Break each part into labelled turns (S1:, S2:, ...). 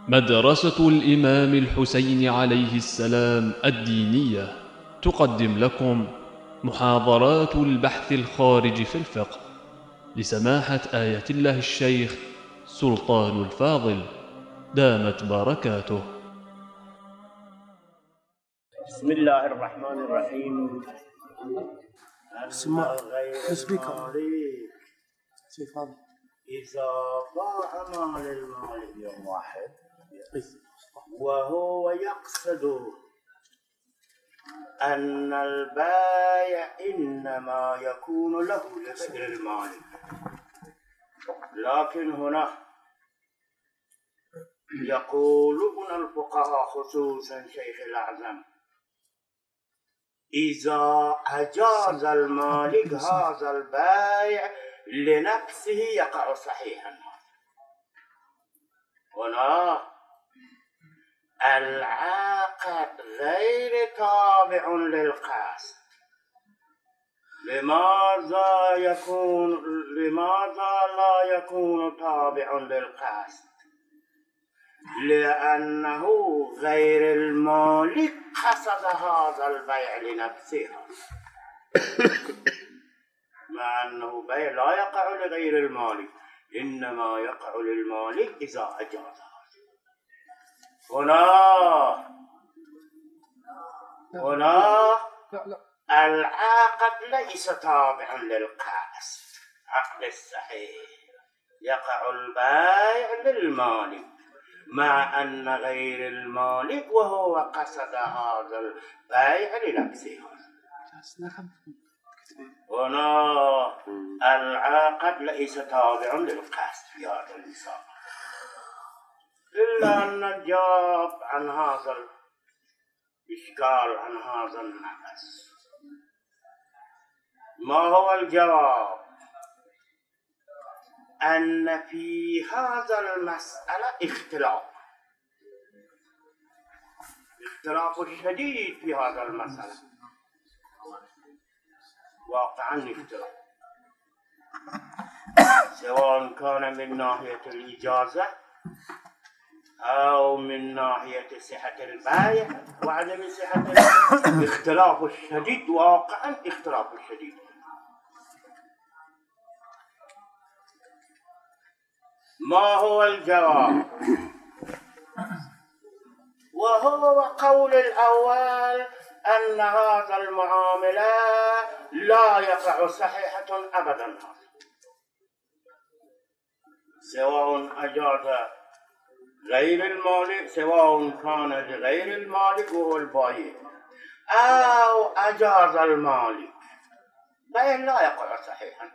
S1: مدرسة الإمام الحسين عليه السلام الدينية تقدم لكم محاضرات البحث الخارج في الفقه لسماحة آية الله الشيخ سلطان الفاضل دامت بركاته.
S2: بسم الله الرحمن الرحيم.
S3: اسمع
S2: إذا باع مال المالك يوم واحد وهو يقصد أن البائع إنما يكون له لغير المالك، لكن هنا يقولون الفقهاء خصوصا شيخ الأعظم إذا أجاز المالك هذا البائع لنفسه يقع صحيحا. هنا العقد غير تابع للقاصد. لماذا لا يكون تابع للقاصد؟ لأنه غير المالك قصد هذا البيع لنفسه، مع أنه بيع لا يقع لغير المالك، إنما يقع للمالك إذا أجازه. هنا العقد ليس تابعا للقاصد. عقد الصحيح يقع البيع للمالك مع أن غير المالك وهو قصد هذا البيع لنفسه. هنا العقد ليس تابع للقاصد في هذا المثال، إلا أن نجاب عن هذا الإشكال، عن هذا النقص. ما هو الجواب؟ أن في هذا المسألة اختلاف شديد في هذا المسألة، واقعا اختلاف، سواء كان من ناحية الإجازة أو من ناحية صحة البيع وعدم صحة البيع. اختلاف الشديد، واقعا اختلاف الشديد. ما هو الجواب؟ وهو قول الأول أن هذا المعاملة لا يقع صحيحة أبدا، سواء أجاز غير المالك، سواء كان لغير المالك وهو البائع، أو أجاز المالك، بيع لا يقع صحيحا.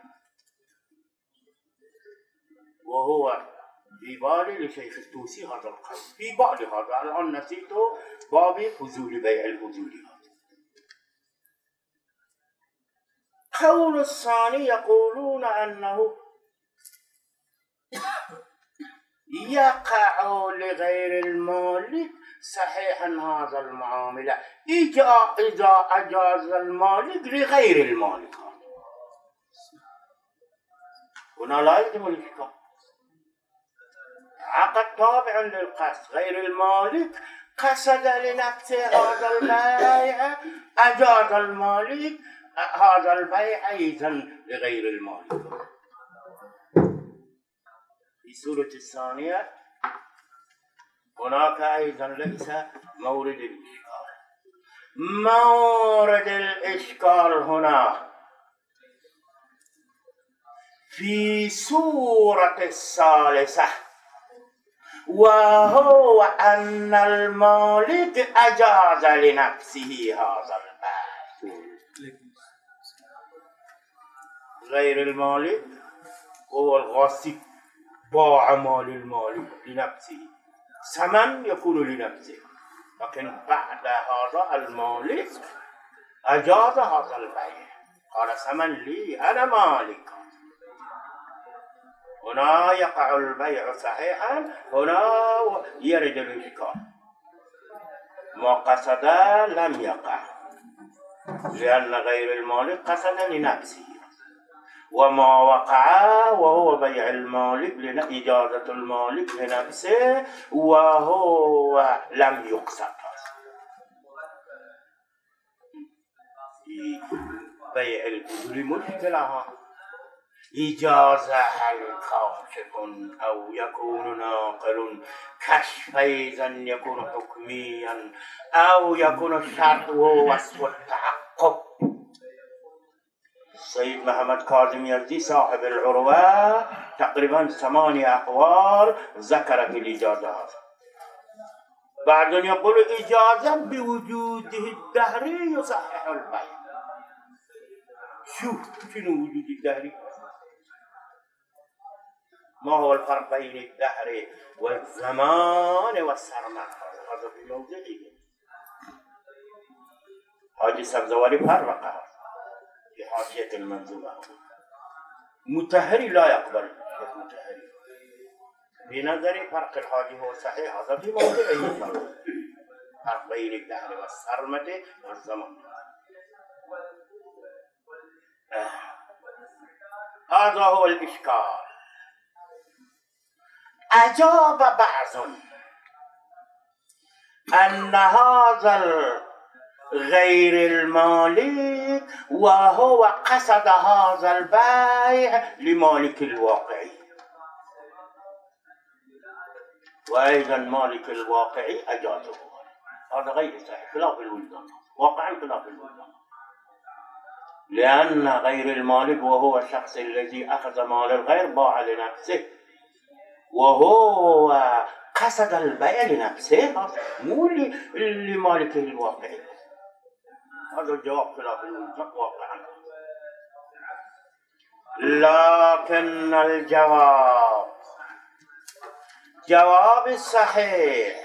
S2: وهو في بالي لشيخ التوسي هذا القول في بالي هذا، الآن نسيته، باب فضول بيع الفضول. قول الثاني يقولون أنه يقع لغير المالك صحيحا هذا المعاملة إذا أجاز المالك لغير المالك. هنا لا يتم الإشكال، عقد تابع للقصد، غير المالك قصد لنفسه هذا البيع، أجاز المالك هذا البيع أيضا لغير المالك. في السورة الثانية هناك أيضا ليس مورد الإشكال. مورد الإشكال هنا في سورة الثالثة، وهو أن المالك أجاز لنفسه هذا البيع. غير المالك هو الغاصب، باع مال المالك لنفسه، ثمن يكون لنفسه، لكن بعد هذا المالك أجاز هذا البيع، قال ثمن لي أنا مالك. هنا يقع البيع صحيحا، هنا يرد الإشكال. ما قصد لم يقع، لأن غير المالك قصد لنفسه، وما وقع وهو بيع المالك إجازة المالك لنفسه وهو لم يقصد. بيع البذل مشكلة. إجازة هل كاشف أو يكون ناقل، كشف إذا يكون حكميا أو يكون الشرط ووصف التحقق. سيد محمد كاظم يزدي صاحب العروة تقريبا 8 أقوال ذكر في الإجازة. بعد يقول إجازة بوجوده الدهري يصحح البيع. شنو وجود الدهري؟ ما هو الفرق بين الدهر والزمان والسرمد؟ هذا في موضعه. حاجي سبزواري فرقها في حاشية المنظومة. متهري لا يقبل متهري. بنظري فرق الحاجي هو صحيح، هذا في موضعه. فرق بين الدهر والسرمد والزمان. هذا هو الإشكال. أجاب بعض أن هذا غير المالك وهو قصد هذا البيع لمالك الواقعي، وأيضا مالك الواقعي أجازه. هذا غير صحيح، خلاف الوجدان، واقعا خلاف الوجدان. لأن غير المالك وهو الشخص الذي أخذ مال الغير باع لنفسه وهو قصد البيع لنفسه، مو لمالكه الواقعي. هذا الجواب خلاف الوجدان واقعا. لكن الجواب الصحيح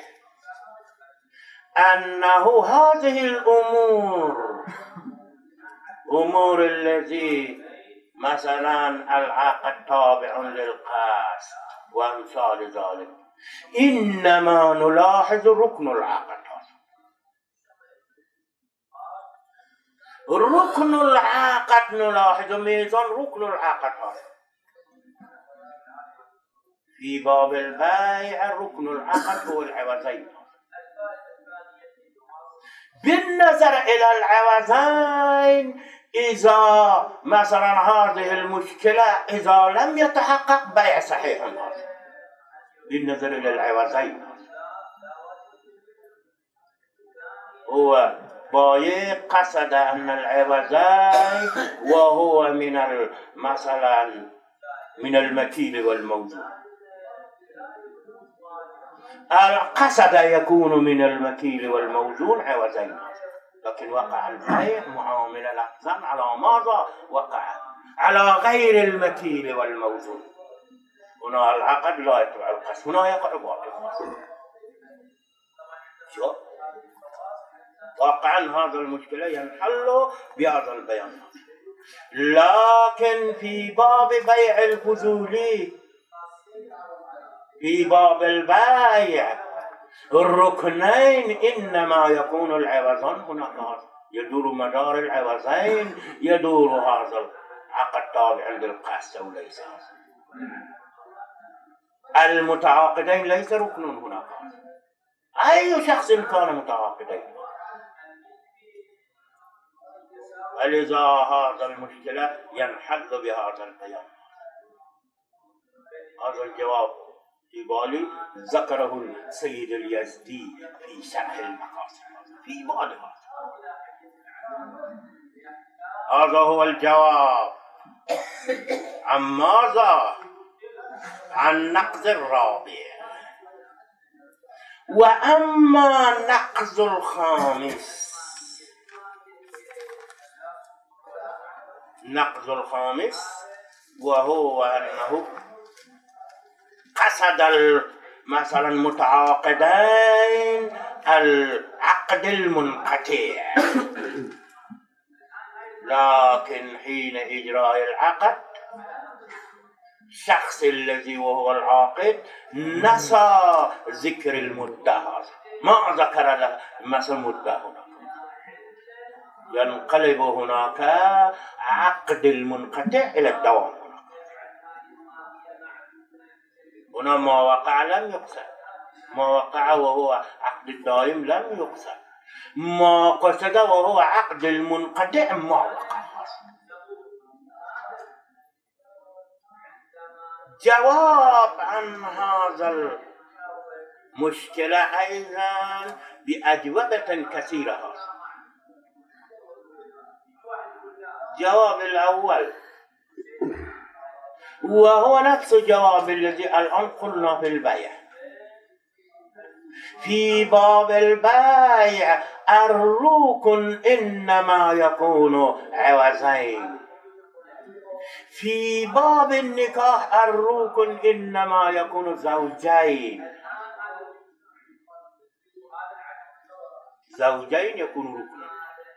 S2: أنه هذه الأمور أمور الذي مثلا العقد تابع للقاس وأمثال ذلك، إنما نلاحظ ركن العقد. ركن العقد نلاحظ ميزان ركن العقد. في باب البيع ركن العقد هو العوضين. بالنظر إلى العوضين، إذا مثلا هذه المشكلة إذا لم يتحقق بيع صحيح هذا بالنظر إلى العوضين. هو بايع قصد أن العوضين وهو من مثلا من المكيل والموزون، القصد يكون من المكيل والموزون عوضين، لكن وقع البيع معاملة لفظا على ماذا وقع؟ على غير المكيل والموزون. هنا العقد لا يتبع القصد، هنا يقع باطل. شو؟ واقعا هذا المشكلة ينحل بهذا البيان. لكن في باب بيع الفضولي، في باب البيع الركنين إنما يكون العوضان هناك، يدور مدار العوضين، يدور هذا العقد تابع للقاس وليس المتعاقدين، ليس ركن هناك. أي شخص كان متعاقدين. ولذا هذا المشكلة ينحل بهذا البيان. هذا الجواب في بالي ذكره السيد اليزدي في شرح المقاصد في بالي. هذا هو الجواب. عن ماذا؟ عن نقض الرابع. وأما نقض الخامس، نقض الخامس وهو أنه قصد مثلا متعاقدين العقد المنقطع، لكن حين إجراء العقد الشخص الذي وهو العاقد نسى ذكر المدة، ما ذكر له مثل مدة هنا، ينقلب هناك عقد المنقطع إلى الدوام. هنا ما وقع لم يقصد، ما وقع وهو عقد الدائم لم يقصد، ما قصد وهو عقد المنقطع ما وقع. جواب عن هذا المشكلة أيضا بأجوبة كثيرة. جواب الأول وهو نفس الجواب الذي الآن قلنا في البيع. في باب البيع الركن إنما يكون عوضين، في باب النكاح الركن إنما يكون زوجين. زوجين يكون ركنا.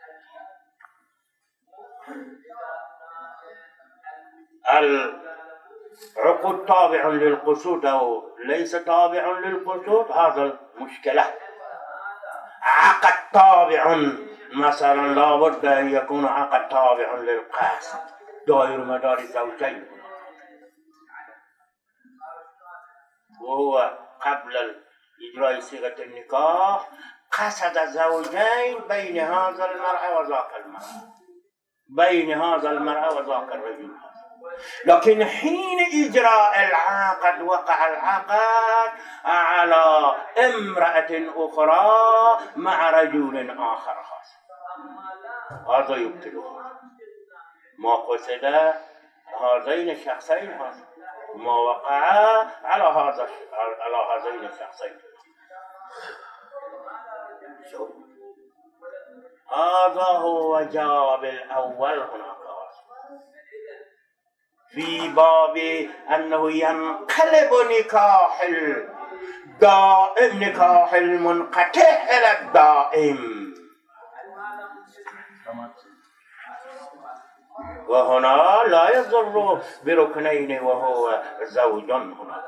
S2: العقد تابع للقصود أو ليس تابع للقصود، هذا المشكلة. عقد تابع مثلا لابد أن يكون عقد تابع للقاصد دائر مدار الزوجين، وهو قبل إجراء صيغة النكاح قصد زوجين بين هذا المرأة وذاك المرأة، بين هذا المرأة وذاك الرجل. لكن حين إجراء العقد وقع العقد على امرأة أخرى مع رجل آخر، هذا يبطله. ما قصد هذين الشخصين ما وقع على هذين الشخصين. هذا هو جواب الأول هناك في باب أنه ينقلب نكاح الدائم، نكاح المنقطع إلى الدائم. وهنا لا يضر بركنين وهو زوج هناك.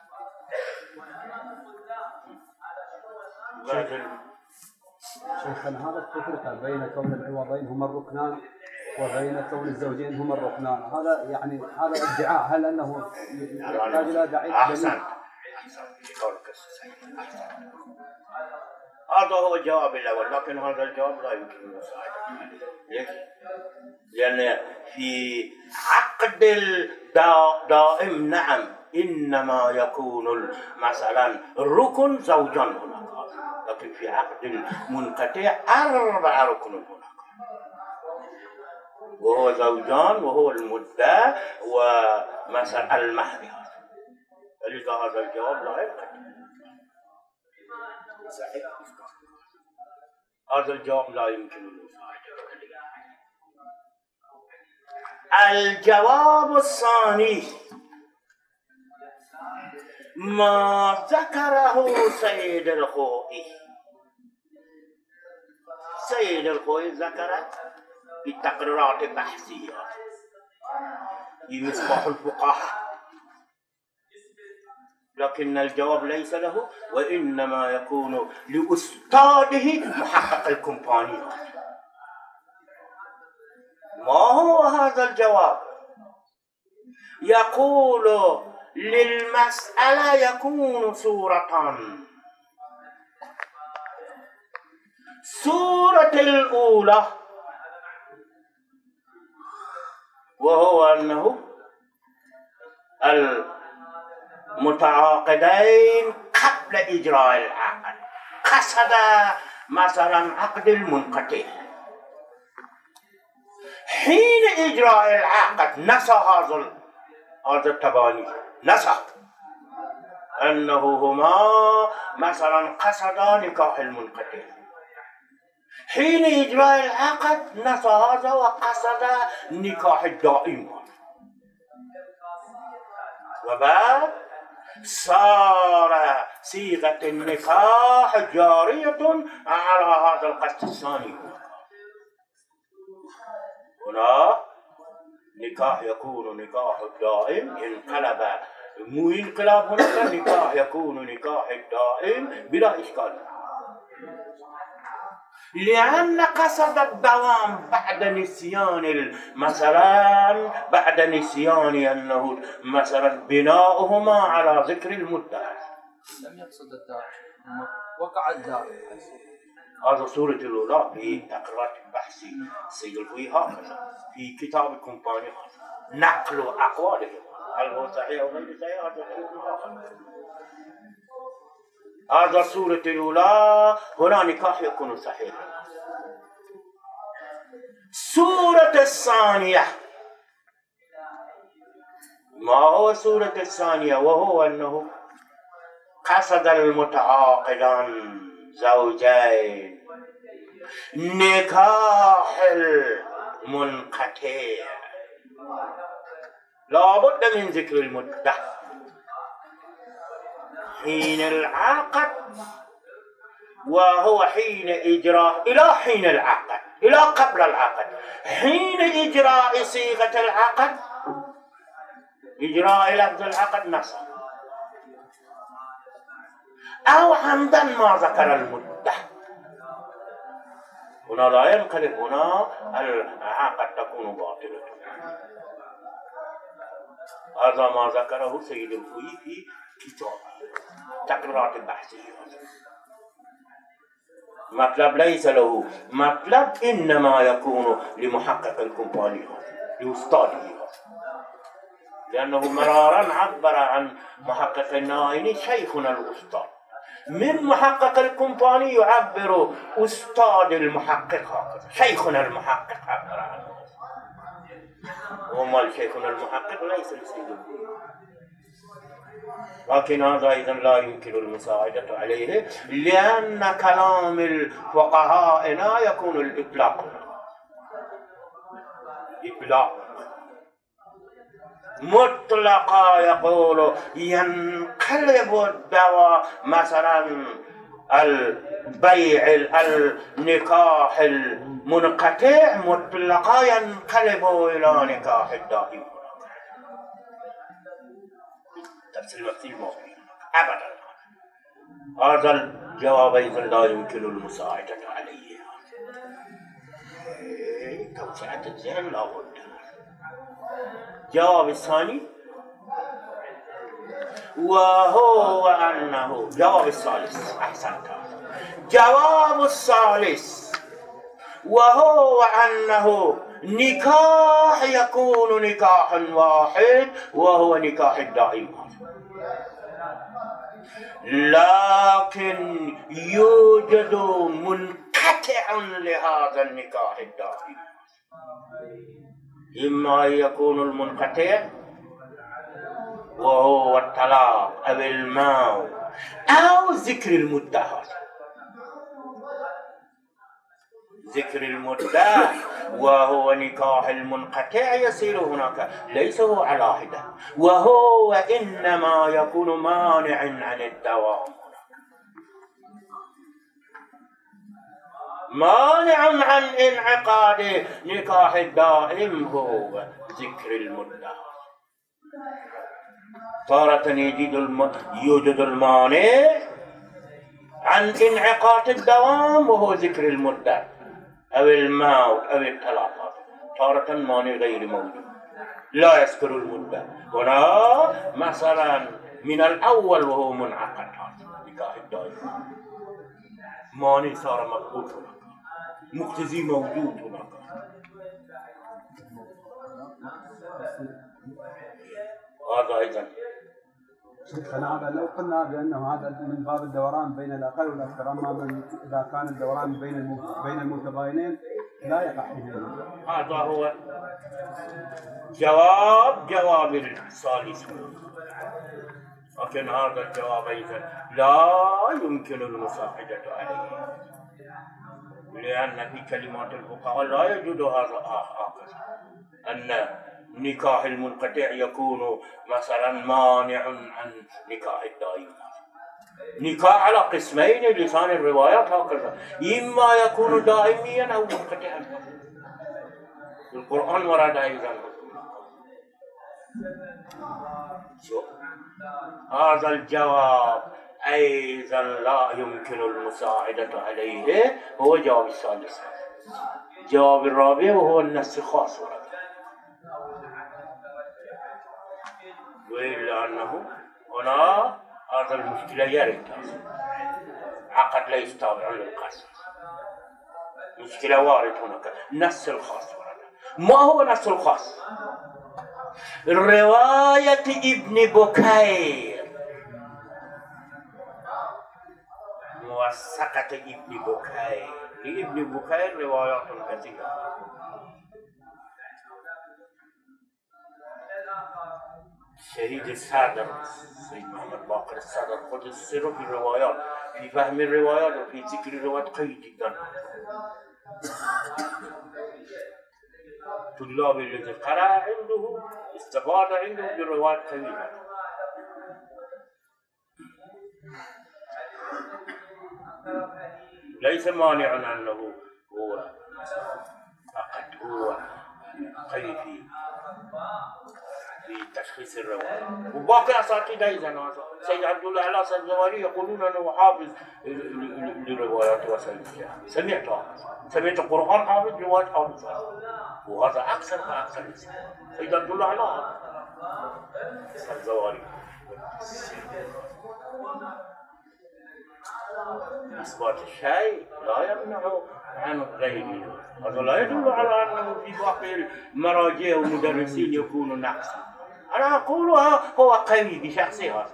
S3: شيخنا هذا التفرقة بين كون العوضين هما الركنان وبين كون الزوجين هما الركنان، هذا يعني هذا ادعاء، هل انه يحتاج الى دليل؟
S2: احسن هذا هو الجواب الاول، لكن هذا الجواب لا يمكن المساعدة. ليش؟ لان في عقد الدائم نعم انما يكون مثلا الركن زوجا هناك، لكن في عقد المنقطع 4 ركن هناك، وهو زوجان وهو المدة ومثلا المهر. لذا هذا الجواب لا يمكن. هذا الجواب لا يمكن المساعدة. الجواب الثاني ما ذكره سيد الخوئي. سيد الخوئي ذكر بالتقريرات البحثية يصبح الفقهاء، لكن الجواب ليس له، وإنما يكون لأستاذه محقق الكومبانيا. ما هو هذا الجواب؟ يقول للمسألة يكون صورتان. صورة الأولى وهو أنه المتعاقدين قبل إجراء العقد قصد مثلا عقد المنقطع، حين إجراء العقد نسى هذا التباني، نسى أنه هما مثلا قصدا نكاح المنقطع. حين إجراء العقد نسى هذا وقصد نكاح الدائم، وبعد صار صيغة النكاح جارية على هذا القصد الثاني. هنا نكاح يكون نكاح الدائم انقلب، مو انقلاب هناك، نكاح يكون نكاح الدائم بلا إشكال. لأن قصد الدوام بعد نسيان مثلا بعد نسيان أنه مثلا بناؤهما على ذكر المدة.
S4: لم يقصد الداعي، وقع الداعي.
S2: هذا سورة الأولى في تقرير البحثي سيقول هكذا في كتاب كومباني نقل أقوالهم هل هو صحيح أو غير صحيح. هذا سورة الأولى هنا نكاح يكون صحيحا. سورة الثانية ما هو سورة الثانية؟ وهو أنه قصد المتعاقدان زوجين نكاح المنقطع لا بد من ذكر المدة حين العقد، وهو حين إجراء إلى حين العقد إلى قبل العقد، حين إجراء صيغة العقد إجراء لفظ العقد نص أو عمدا ما ذكر المدة. هنا لا ينقلب، هنا العقد تكون باطلة. هذا ما ذكره سيد الخوئي في كتابه تقريرات البحثية. مطلب ليس له مطلب، إنما يكون لمحقق الكومباني لأستاذه، لأنه مرارا عبر عن محقق النائني شيخنا الأستاذ. من محقق الكومباني يعبر أستاذ المحقق هكذا، شيخنا المحقق عبر عنه. وما شيخنا المحقق ليس لسيد، لكن هذا أيضا لا يمكن المساعدة عليه، لأن كلام الفقهاء لا يكون الإطلاق. إطلاق مطلقا يقول ينقلب الدواء مثلا البيع النكاح المنقطع مطلقا ينقلب إلى نكاح الدائم. تفسير المفسير موجود أبدا. هذا الجواب أيضا لا يمكن المساعدة عليه. توسعة الذهن لا بد. الجواب الثاني وهو أنه جواب الثالث أحسنت. جواب الثالث وهو أنه نكاح يكون نكاح واحد وهو نكاح الدائم، لكن يوجد منقطع لهذا النكاح الدائم. إما أن يكون المنقطع وهو الطلاق أو الموت أو ذكر المدة. ذكر المدة وهو نكاح المنقطع يصير هناك ليس هو على حدة، وهو إنما يكون مانع عن الدوام، مانع عن انعقاد نكاح الدائم هو ذكر المدة. تارة يوجد المانع عن انعقاد الدوام وهو ذكر المدة أو الموت أو الطلاق، تارة مانع غير موجود لا يذكر المدة. هنا مثلا من الأول وهو منعقد نكاح الدائم، مانع صار مقبول هناك، مقتضي موجود هناك. هذا أيضا
S3: فنعم لو قلنا بأنه هذا من باب الدوران بين الأقل والأكثر، أما إذا كان الدوران بين المتباينين لا يقع فيه.
S2: هذا هو جواب الثالث، لكن هذا الجواب أيضا لا يمكن المساعدة عليه، لأن في كلمات الفقهاء لا يوجد هذا هكذا أن نكاح المنقطع يكون مثلا مانع عن نكاح الدائم. نكاح على قسمين لسان الروايات هكذا، إما يكون دائميا أو منقطعا. القرآن ورد أيضا. هذا الجواب أيضا لا يمكن المساعدة عليه، هو جواب الثالث. جواب الرابع وهو النص الخاص ورد. وإلا أنه هنا هذا المشكلة يرد عقد ليس تابع للقصص، مشكلة وارد هناك. نص الخاص ورد. ما هو نص الخاص؟ رواية ابن بكير، موثقة ابن بكير. لابن بكير روايات كثيرة. شهيد الصدر سيد محمد باقر الصدر خذ السر في الروايات، في فهم الروايات وفي ذكر الروايات قوي جدا. طلاب الذي قرأ عنده استفاد عنده بروايات قوية. ليس مانع أنه هو فقط هو قوي في تشخيص الرواية. وباقي أساتذة إذا سيد عبد الله على الزواري يقولون أنه حافظ للروايات وسيدها. سمعت القرآن حافظ، روايات حافظ، وهذا أكثر فأكثر. سيد عبد الله على الزواري إثبات الشيء لا يمنع عن غيره. هذا لا يدل على أنه في باقي المراجع والمدرسين يكون نقصا. أنا أقول هو قوي بشخصه،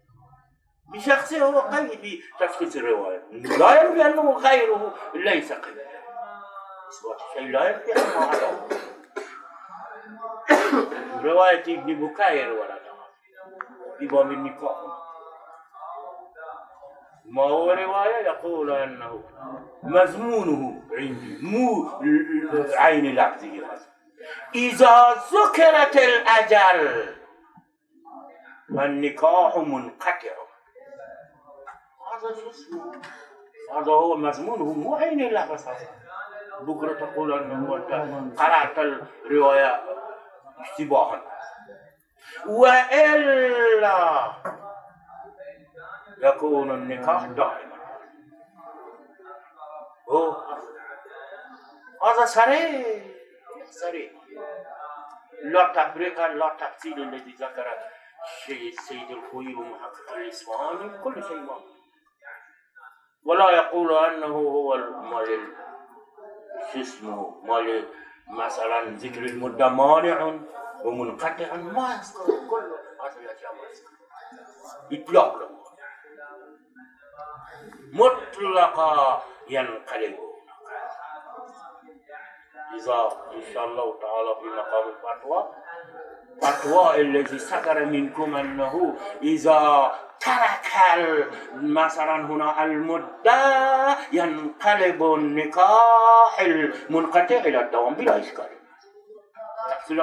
S2: هو قوي في تشخيص الرواية، لا ينفي أنه غيره ليس قوي. إثبات الشيء لا ينفي أنه هذا. رواية ابن بكير وردها في باب النكاح. ما هو رواية؟ يقول أنه مضمونه عندي مو عين لفظه. إذا ذكرت الأجل فالنكاح منقطع. هذا شو اسمه؟ هذا هو مضمونه مو عين لفظ. بكرة تقول أنه أنت قرأت الرواية اشتباها، وإلا يكون النكاح دائما. هذا صريح لا تفريق لا تفصيل الذي ذكر السيد الخوئي ومحقق الإصفهاني. كل شيء ما ولا يقول أنه هو مال اسمه مال مثلا ذكر المدة مانع ومنقطع، ما يذكر كل هذه الأشياء، ما يذكر إطلاق له مطلقا ينقلب. إذا إن شاء الله تعالى في مقام الفتوى الذي صدر منكم أنه إذا ترك مثلا هنا المدة ينقلب النكاح المنقطع إلى الدوام بلا إشكال. تفصيلات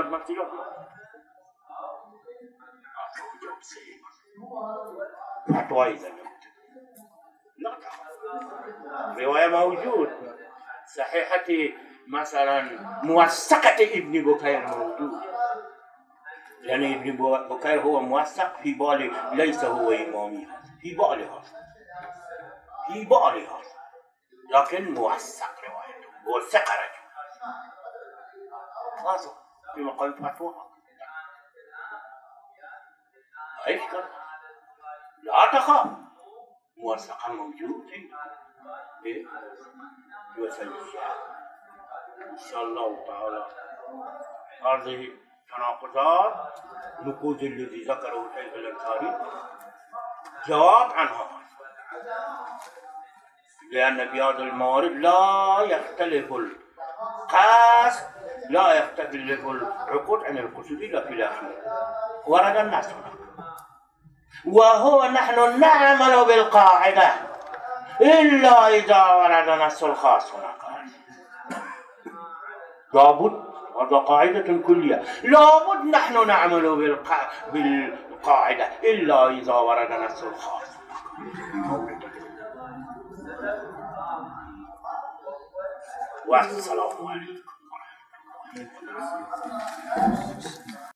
S2: فتوى إذا لا تخاف. رواية موجود صحيحة مثلا موثقة ابن بكير موجود، يعني ابن بكير هو موثق في بالي، ليس هو إمامي في بالها لكن موثق روايته، موثق رجل هذا في مقام فتوى. لا تخاف، موثقة موجود في وسائل الشعر. إن شاء الله تعالى هذه تناقضات نقود الذي ذكره شيخ الأنصاري جواب عنها، لأن في هذا الموارد لا يختلف العقود عن القصود إلا في الأخير. ورد الناس وهو نحن نعمل بالقاعدة إلا إذا ورد نص الخاص هناك. لابد، هذا قاعدة كلية، لابد نحن نعمل بالقاعدة إلا إذا ورد نص الخاص. والسلام عليكم ورحمة الله وبركاته.